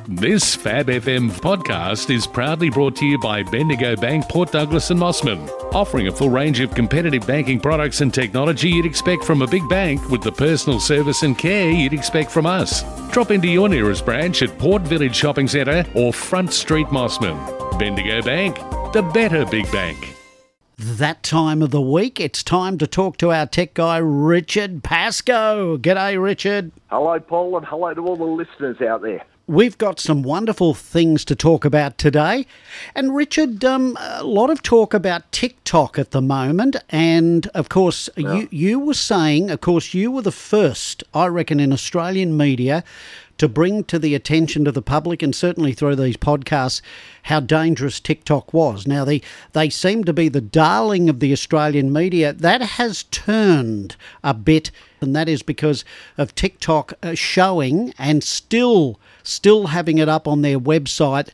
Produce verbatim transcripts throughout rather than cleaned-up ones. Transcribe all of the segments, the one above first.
This Fab F M podcast is proudly brought to you by Bendigo Bank, Port Douglas and Mossman, offering a full range of competitive banking products and technology you'd expect from a big bank with the personal service and care you'd expect from us. Drop into your nearest branch at Port Village Shopping Centre or Front Street Mossman. Bendigo Bank, the better big bank. That time of the week, it's time to talk to our tech guy, Richard Pascoe. G'day, Richard. Hello, Paul, and hello to all the listeners out there. We've got some wonderful things to talk about today. And Richard, um, a lot of talk about TikTok at the moment. And, of course, yeah. you, you were saying, of course, you were the first, I reckon, in Australian media to bring to the attention of the public, and certainly through these podcasts, how dangerous TikTok was. Now, they, they seem to be the darling of the Australian media. That has turned a bit, and that is because of TikTok showing and still, still having it up on their website,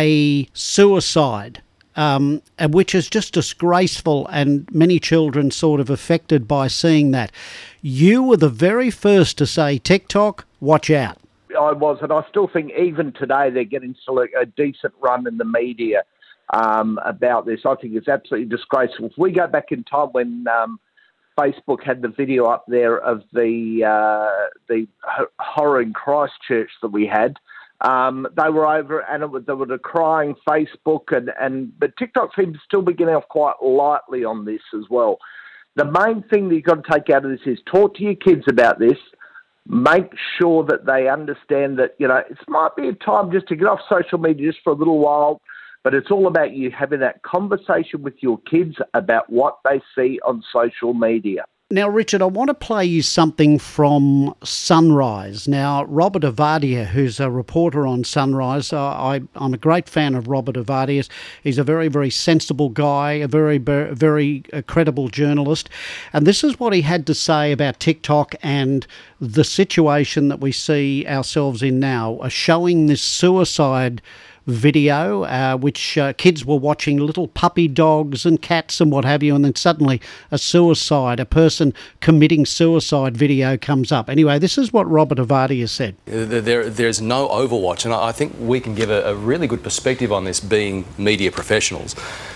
a suicide, um, which is just disgraceful, and many children sort of affected by seeing that. You were the very first to say, TikTok, watch out. I was, and I still think even today they're getting still a, a decent run in the media um, about this. I think it's absolutely disgraceful. If we go back in time when um, Facebook had the video up there of the uh, the horror in Christchurch that we had, um, they were over, and it was, there was a crying Facebook, and, and but TikTok seems to still be getting off quite lightly on this as well. The main thing that you've got to take out of this is talk to your kids about this. Make sure that they understand that, you know, it might be a time just to get off social media just for a little while, but it's all about you having that conversation with your kids about what they see on social media. Now, Richard, I want to play you something from Sunrise. Now, Robert Ovadia, who's a reporter on Sunrise, uh, I, I'm a great fan of Robert Ovadia. He's a very, very sensible guy, a very, very uh, credible journalist. And this is what he had to say about TikTok and the situation that we see ourselves in now, uh, showing this suicide video, uh, which uh, kids were watching, little puppy dogs and cats and what have you, and then suddenly a suicide, a person committing suicide video comes up. Anyway, this is what Robert Ovadia said. There, there's no Overwatch, and I think we can give a, a really good perspective on this being media professionals.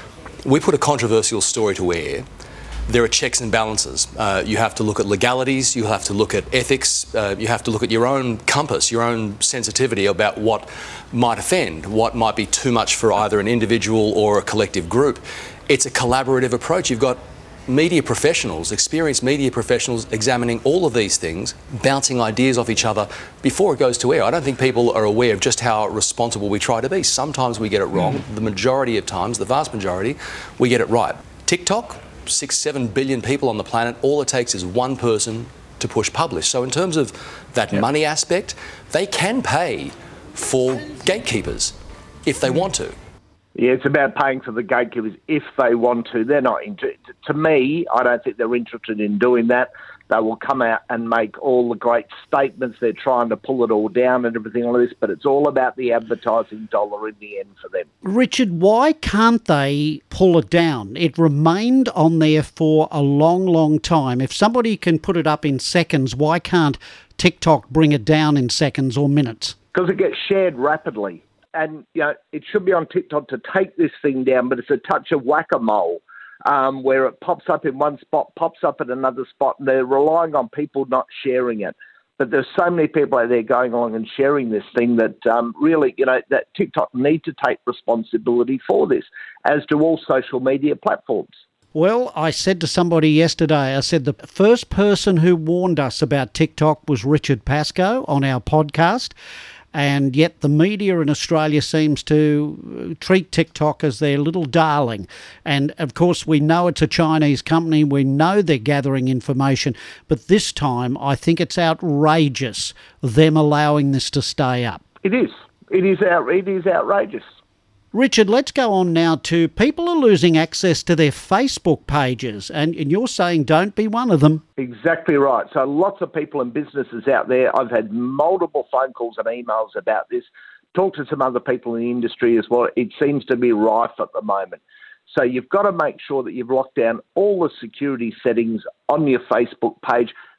We put a controversial story to air. There are checks and balances. Uh, you have to look at legalities, you have to look at ethics, uh, you have to look at your own compass, your own sensitivity about what might offend, what might be too much for either an individual or a collective group. It's a collaborative approach. You've got media professionals, experienced media professionals examining all of these things, bouncing ideas off each other before it goes to air. I don't think people are aware of just how responsible we try to be. Sometimes we get it wrong. Mm. The majority of times, the vast majority, we get it right. TikTok, six, seven billion people on the planet, all it takes is one person to push publish. So in terms of that yep. money aspect, they can pay for gatekeepers if they want to. Yeah, it's about paying for the gatekeepers if they want to. They're not interested. To me, I don't think they're interested in doing that. They will come out and make all the great statements. They're trying to pull it all down and everything like this, but it's all about the advertising dollar in the end for them. Richard, why can't they pull it down? It remained on there for a long, long time. If somebody can put it up in seconds, why can't TikTok bring it down in seconds or minutes? Because it gets shared rapidly. And, you know, it should be on TikTok to take this thing down, but it's a touch of whack-a-mole um, where it pops up in one spot, pops up at another spot, and they're relying on people not sharing it. But there's so many people out there going along and sharing this thing that um, really, you know, that TikTok need to take responsibility for this, as do all social media platforms. Well, I said to somebody yesterday, I said the first person who warned us about TikTok was Richard Pascoe on our podcast. And yet the media in Australia seems to treat TikTok as their little darling. And, of course, we know it's a Chinese company. We know they're gathering information. But this time, I think it's outrageous, them allowing this to stay up. It is. It is, out, it is outrageous. Richard, let's go on now to people are losing access to their Facebook pages, and, and you're saying don't be one of them. Exactly right. So lots of people and businesses out there, I've had multiple phone calls and emails about this, talked to some other people in the industry as well. It seems to be rife at the moment. So you've got to make sure that you've locked down all the security settings on your Facebook page.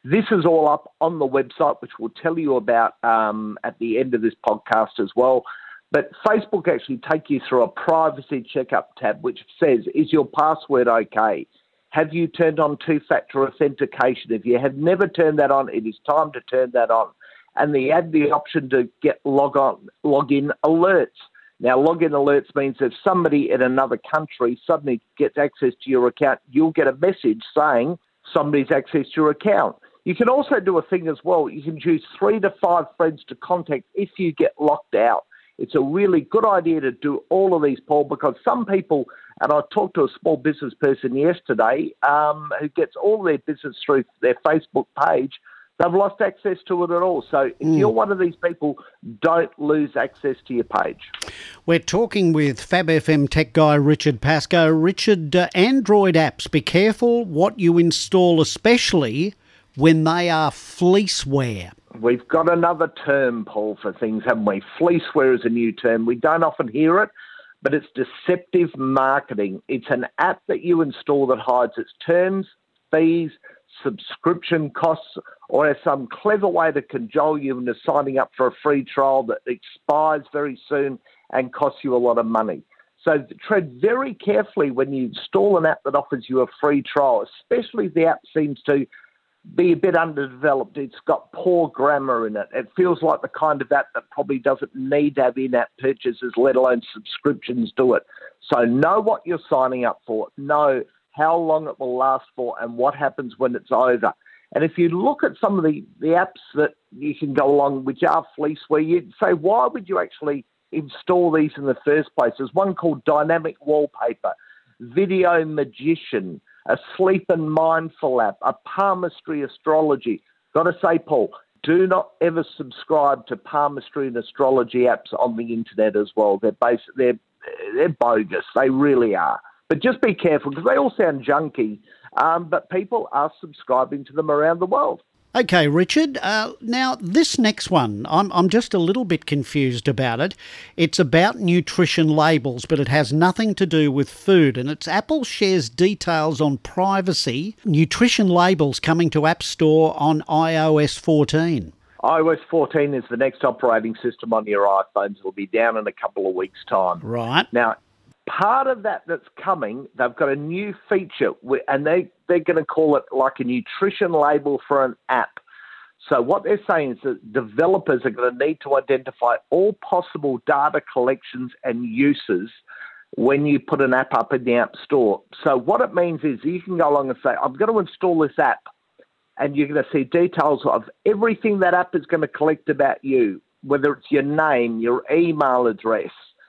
This is all up on the website, which we'll tell you about um, at the end of this podcast as well. But Facebook actually take you through a privacy checkup tab, which says, is your password okay? Have you turned on two-factor authentication? If you have never turned that on, it is time to turn that on. And they add the option to get log on, login alerts. Now, login alerts means if somebody in another country suddenly gets access to your account, you'll get a message saying somebody's accessed your account. You can also do a thing as well. You can choose three to five friends to contact if you get locked out. It's a really good idea to do all of these, Paul, because some people, and I talked to a small business person yesterday um, who gets all their business through their Facebook page, they've lost access to it at all. So if mm. you're one of these people, don't lose access to your page. We're talking with Fab F M tech guy Richard Pascoe. Richard, uh, Android apps, be careful what you install, especially when they are fleeceware. We've got another term, Paul, for things, haven't we? Fleeceware is a new term. We don't often hear it, but it's deceptive marketing. It's an app that you install that hides its terms, fees, subscription costs, or has some clever way to cajole you into signing up for a free trial that expires very soon and costs you a lot of money. So tread very carefully when you install an app that offers you a free trial, especially if the app seems to be a bit underdeveloped. It's got poor grammar in it. It feels like the kind of app that probably doesn't need to have in-app purchases, let alone subscriptions to it. So know what you're signing up for. Know how long it will last for and what happens when it's over. And if you look at some of the, the apps that you can go along, which are fleeceware, you'd say, why would you actually install these in the first place? There's one called Dynamic Wallpaper, Video Magician, a Sleep and Mindful app, a palmistry astrology. Got to say, Paul, do not ever subscribe to palmistry and astrology apps on the internet as well. They're basic, they're they're bogus. They really are. But just be careful because they all sound junky. Um, but people are subscribing to them around the world. Okay, Richard. Uh, now, this next one, I'm I'm just a little bit confused about it. It's about nutrition labels, but it has nothing to do with food. And it's Apple shares details on privacy, nutrition labels coming to App Store on i O S fourteen. i O S fourteen is the next operating system on your iPhones. It'll be down in a couple of weeks' time. Right. Now, part of that that's coming, they've got a new feature, and they, they're going to call it like a nutrition label for an app. So what they're saying is that developers are going to need to identify all possible data collections and uses when you put an app up in the App Store. So what it means is you can go along and say, I'm going to install this app, and you're going to see details of everything that app is going to collect about you, whether it's your name, your email address,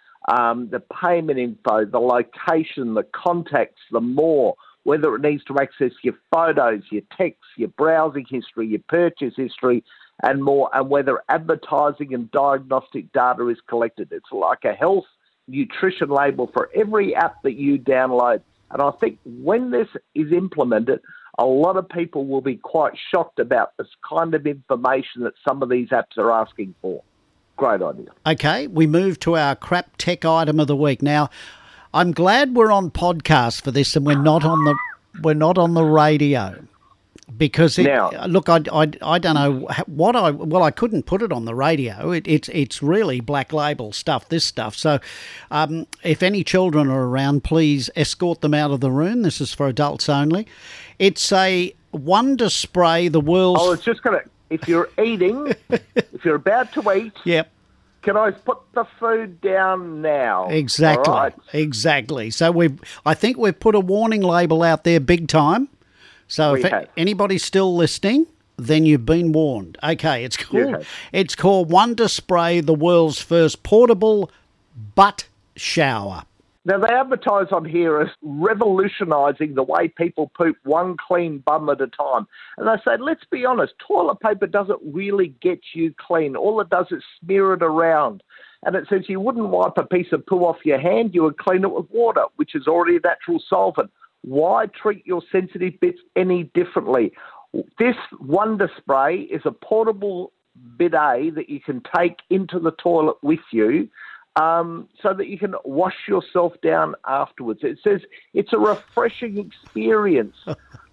Um, the payment info, the location, the contacts, the more, whether it needs to access your photos, your texts, your browsing history, your purchase history, and more, and whether advertising and diagnostic data is collected. It's like a health nutrition label for every app that you download. And I think when this is implemented, a lot of people will be quite shocked about this kind of information that some of these apps are asking for. Great idea. Okay, we move to our crap tech item of the week. Now, I'm glad we're on podcast for this and we're not on the we're not on the radio because it, now, look, I, I, I don't know what I well I couldn't put it on the radio. It, it's it's really black label stuff. This stuff. So, um, if any children are around, please escort them out of the room. This is for adults only. It's a Wonder Spray, the world's. I was just going to. If you're eating, if you're about to eat, yep. Can I put the food down now? Exactly, All right? exactly. So we've, I think we've put a warning label out there big time. So we if have. anybody's still listening, then you've been warned. Okay, it's called, it's called Wonder Spray, the world's first portable butt shower. Now, they advertise on here as revolutionising the way people poop one clean bum at a time. And they say, let's be honest, toilet paper doesn't really get you clean. All it does is smear it around. And it says you wouldn't wipe a piece of poo off your hand, you would clean it with water, which is already a natural solvent. Why treat your sensitive bits any differently? This Wonder Spray is a portable bidet that you can take into the toilet with you, Um, so that you can wash yourself down afterwards. It says it's a refreshing experience.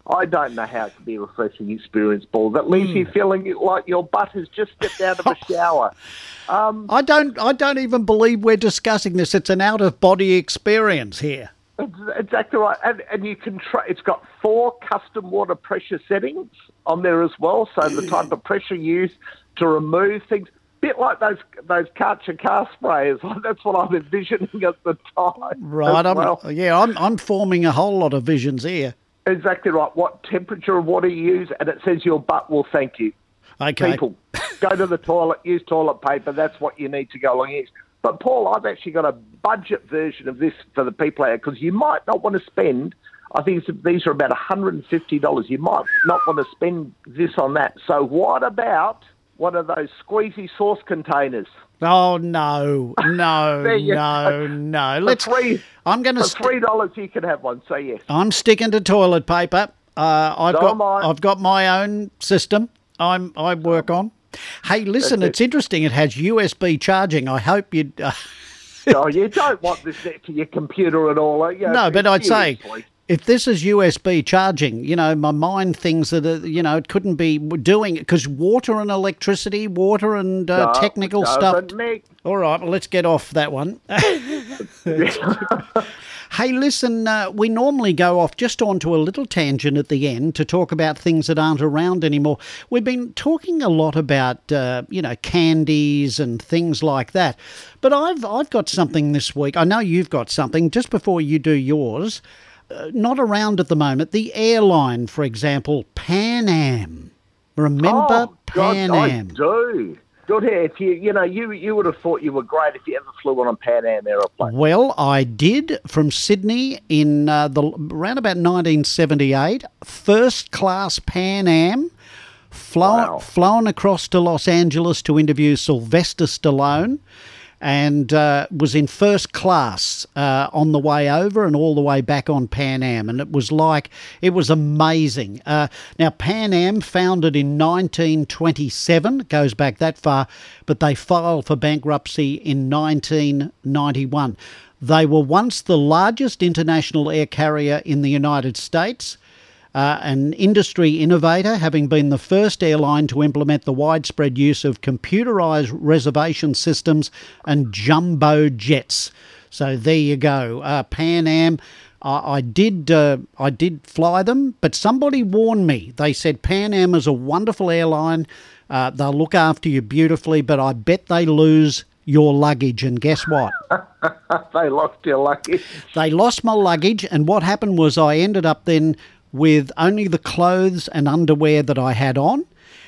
I don't know how it can be a refreshing experience, Paul. That leaves mm. you feeling like your butt has just stepped out of a shower. Um, I don't. I don't even believe we're discussing this. It's an out-of-body experience here. Exactly right, and and you can try. It's got four custom water pressure settings on there as well. So the type of pressure used to remove things, bit like those those Karcher car sprayers. That's what I'm envisioning at the time. Right. I'm, well. Yeah, I'm I'm forming a whole lot of visions here. Exactly right. What temperature of water you use, and it says your butt will thank you. Okay. People, go to the toilet, use toilet paper. That's what you need to go along here. But, Paul, I've actually got a budget version of this for the people out there, because you might not want to spend, I think these are about one hundred fifty dollars. You might not want to spend this on that. So what about one of those squeezy sauce containers? Oh, no, no, no, no. Let's. Three, I'm going to. For three dollars, you can have one. So yes, I'm sticking to toilet paper. Uh, I've so got. am I. I've got my own system. I'm. I work on. Hey, listen, it's interesting. It has U S B charging. I hope you. Uh, no, you don't want this next to your computer at all. You know, no, but I'd say. Seriously. If this is U S B charging, you know, my mind thinks that, uh, you know, it couldn't be doing it because water and electricity, water and uh, no, technical stuff. Make... All right, well, let's get off that one. Hey, listen, uh, we normally go off just onto a little tangent at the end to talk about things that aren't around anymore. We've been talking a lot about, uh, you know, candies and things like that. But I've I've got something this week. I know you've got something. Just before you do yours, uh, not around at the moment. The airline, for example, Pan Am. Remember oh, Pan God, Am? I do. Good hair. If you, you know, you you would have thought you were great if you ever flew on a Pan Am aeroplane. Well, I did from Sydney in uh, the around about nineteen seventy-eight. First class Pan Am, flown wow. flown across to Los Angeles to interview Sylvester Stallone, and uh, was in first class uh, on the way over and all the way back on Pan Am. And it was like, it was amazing. Uh, now, Pan Am, founded in nineteen twenty-seven, goes back that far, but they filed for bankruptcy in nineteen ninety-one. They were once the largest international air carrier in the United States. Uh, an industry innovator, having been the first airline to implement the widespread use of computerised reservation systems and jumbo jets. So there you go. Uh, Pan Am, uh, I did uh, I did fly them, but somebody warned me. They said Pan Am is a wonderful airline. Uh, they'll look after you beautifully, but I bet they lose your luggage. And guess what? They lost your luggage. They lost my luggage, and what happened was I ended up then with only the clothes and underwear that I had on,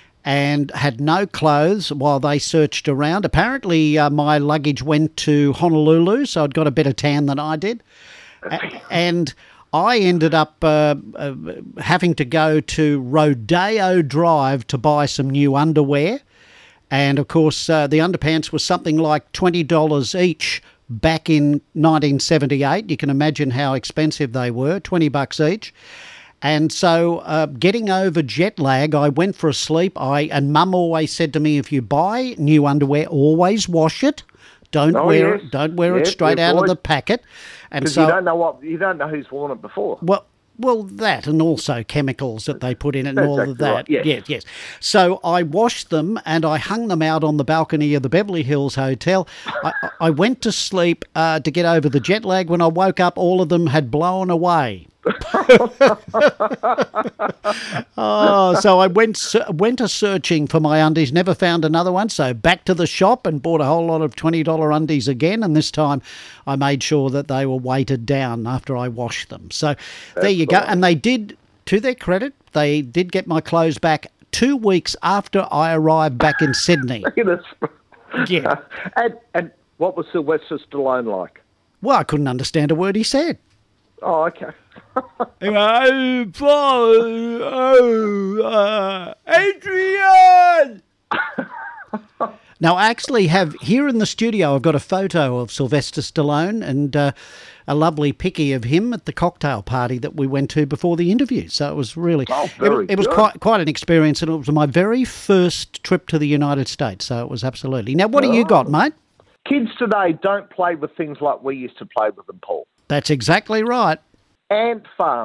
and had no clothes while they searched around. Apparently, uh, my luggage went to Honolulu, so I'd got a better tan than I did. A- and I ended up uh, uh, having to go to Rodeo Drive to buy some new underwear. And, of course, uh, the underpants were something like twenty dollars each back in nineteen seventy-eight. You can imagine how expensive they were, twenty bucks each. And so uh, getting over jet lag, I went for a sleep. I And Mum always said to me, if you buy new underwear, always wash it. Don't oh, wear yes. it. Don't wear yes, it straight yes, out boy. of the packet. And so so you don't know what you don't know who's worn it before. Well, well, that and also chemicals that they put in it and That's all exactly of that. Right. Yes. yes, yes. So I washed them and I hung them out on the balcony of the Beverly Hills Hotel. I, I went to sleep uh, to get over the jet lag. When I woke up, all of them had blown away. Oh, so I went went a searching for my undies, never found another one, so back to the shop and bought a whole lot of twenty dollars undies again, and this time I made sure that they were weighted down after I washed them. So That's there you go. Nice. And they did, to their credit, they did get my clothes back two weeks after I arrived back in Sydney. Yeah. And, and what was Sylvester Stallone like? Well, I couldn't understand a word he said. Oh, okay. oh, Paul, oh, uh, Adrian! Now, I actually have, here in the studio, I've got a photo of Sylvester Stallone and uh, a lovely picky of him at the cocktail party that we went to before the interview. So it was really, oh, very it, it was good. quite quite an experience, and it was my very first trip to the United States. So it was absolutely. Now, what oh. do you got, mate? Kids today don't play with things like we used to play with them, Paul. That's exactly right. Ant farms.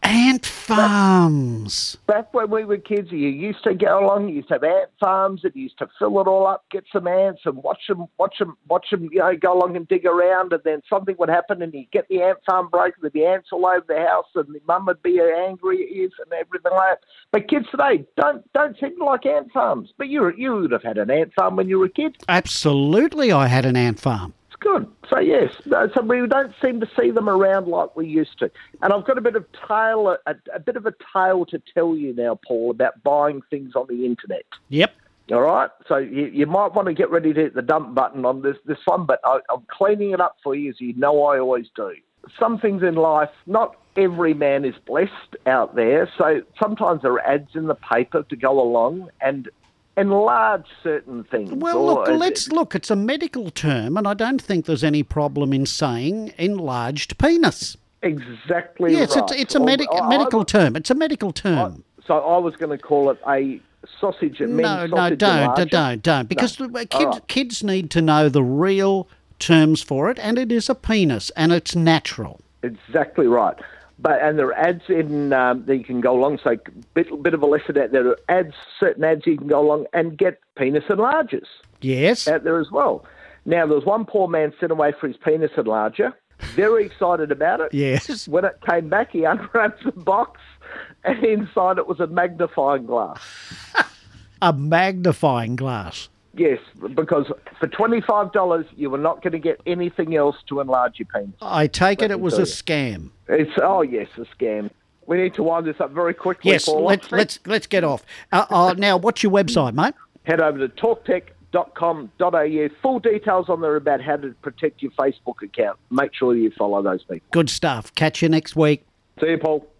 Ant farms. Back when we were kids, you used to go along, you used to have ant farms, and you used to fill it all up, get some ants, and watch them, watch them, watch them, you know, go along and dig around, and then something would happen, and you get the ant farm broken, there'd be ants all over the house, and the mum would be angry at you and everything like that. But kids today don't don't seem to like ant farms. But you you would have had an ant farm when you were a kid. Absolutely, I had an ant farm. Good. So, yes, no, so we don't seem to see them around like we used to. And I've got a bit of tale, a, a bit of a tale to tell you now, Paul, about buying things on the internet. Yep. All right? So you, you might want to get ready to hit the dump button on this, this one, but I, I'm cleaning it up for you, as you know I always do. Some things in life, not every man is blessed out there, so sometimes there are ads in the paper to go along and enlarge certain things. Well, look, let's look. It's a medical term, and I don't think there's any problem in saying enlarged penis. Exactly yes, right. Yes, it's, it's a medi- I, medical I, term. It's a medical term. I, so I was going to call it a sausage and no, men's no, sausage don't, enlarger. don't, don't, because no. kids, right. kids need to know the real terms for it, and it is a penis, and it's natural. Exactly right. But and there are ads in um, that you can go along. So bit bit of a lesson out there. There are ads, certain ads you can go along and get penis enlargers. Yes, out there as well. Now there was one poor man sent away for his penis enlarger. Very excited about it. Yes. When it came back, he unwrapped the box, and inside it was a magnifying glass. A magnifying glass. Yes, because for twenty-five dollars, you were not going to get anything else to enlarge your penis. I take it Let it was a scam. It's oh yes, a scam. We need to wind this up very quickly. Yes, Paul. let's let's let's get off. Uh, uh, now, what's your website, mate? Head over to talk tech dot com dot a u. Full details on there about how to protect your Facebook account. Make sure you follow those people. Good stuff. Catch you next week. See you, Paul.